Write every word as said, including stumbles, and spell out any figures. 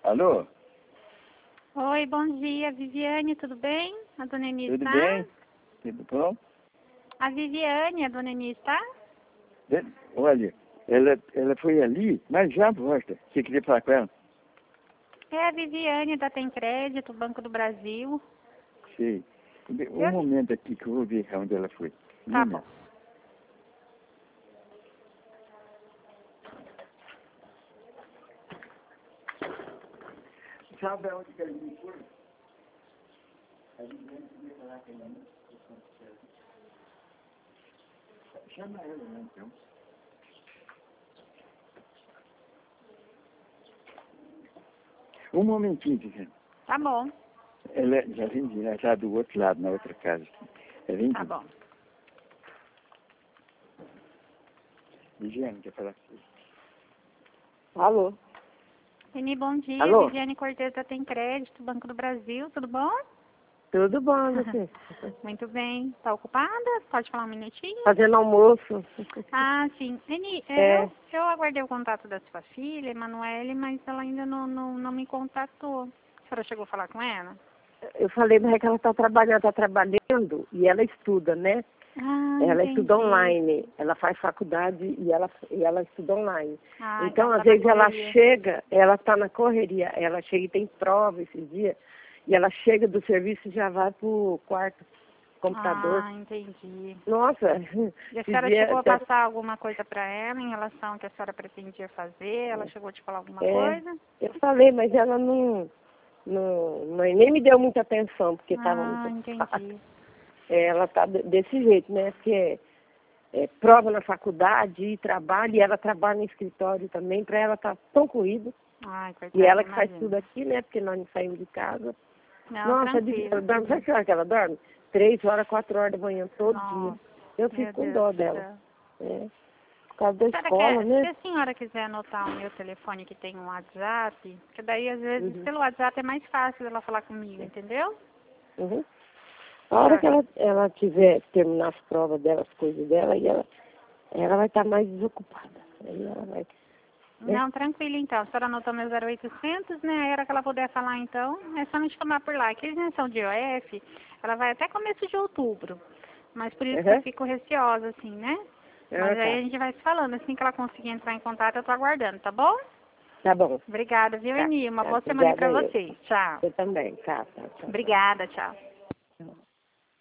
Alô? Oi, bom dia, Viviane, tudo bem? A dona Enis Tudo tá? bem? Tudo bom? A Viviane, a dona Enis tá? De- Olha, ela, ela foi ali, mas já volta. Você queria falar com ela? É a Viviane da Tem Crédito, Banco do Brasil. Sei. Um Eu- momento aqui que eu vou ver onde ela foi. Um Tá momento. bom. Sabe onde que ela me foi? A Viviane queria falar com ela. Chama ela, né, então. Um momentinho, Viviane. Tá bom, Ela já vem ela está do outro lado, na outra casa. Ela vem tá bom. Viviane, quer falar com você? Alô? Eni, bom dia, Alô? Viviane Cortez da Tem Crédito, Banco do Brasil, tudo bom? Tudo bom, você? Muito bem. Tá ocupada? Pode falar um minutinho? Fazendo almoço. Ah, sim. Eni, É. eu, eu aguardei o contato da sua filha, Emanuele, mas ela ainda não, não, não me contatou. A senhora chegou a falar com ela? Eu falei, mas é que ela está trabalhando, está trabalhando e ela estuda, né? Ah, Ela entendi. estuda online, ela faz faculdade e ela, e ela estuda online. Ah, então, tá às na vezes ela correria. chega, ela está na correria, ela chega e tem prova esses dias, e ela chega do serviço e já vai pro quarto, computador. Ah, entendi. Nossa, E a esse senhora dia, chegou a tá- passar alguma coisa para ela em relação ao que a senhora pretendia fazer? Ela chegou a te falar alguma é, coisa? eu falei, mas ela não, não, não- nem me deu muita atenção, porque estava Ah, muito fácil. entendi. É, ela está desse jeito, né? Porque é, é prova na faculdade e trabalho, e ela trabalha no escritório também, para ela tá tão corrido. Ai, coitada, E ela que faz imagino. tudo aqui, né? Porque nós não saímos de casa. Não, Nossa, de- tranquilo. ela dorme, sabe que hora que ela dorme? Três horas, quatro horas da manhã, todo Nossa, dia. Eu meu fico com Deus dó do dela. céu. É, por causa da A senhora escola, quer, né? se a senhora quiser anotar o meu telefone que tem um WhatsApp, que daí às vezes Uhum, pelo WhatsApp é mais fácil ela falar comigo, entendeu? uhum. A hora que ela, ela tiver terminar as provas dela, as coisas dela, aí ela, ela vai estar mais desocupada. Aí ela vai. É. Não, tranquilo então. A senhora anotou meu zero oitocentos, né? A hora que ela puder falar então, é só me chamar por lá. Que a isenção de I O F, ela vai até começo de outubro. Mas por isso que eu Uhum. fico receosa, assim, né? Ah, Mas tá. aí a gente vai se falando. Assim que ela conseguir entrar em contato, eu tô aguardando, tá bom? Tá bom. Obrigada, viu, Tá. Eni? Uma Tá. boa semana aí Obrigada pra eu. vocês. Tchau. Eu também. Tá, tá, tá. Obrigada, tchau.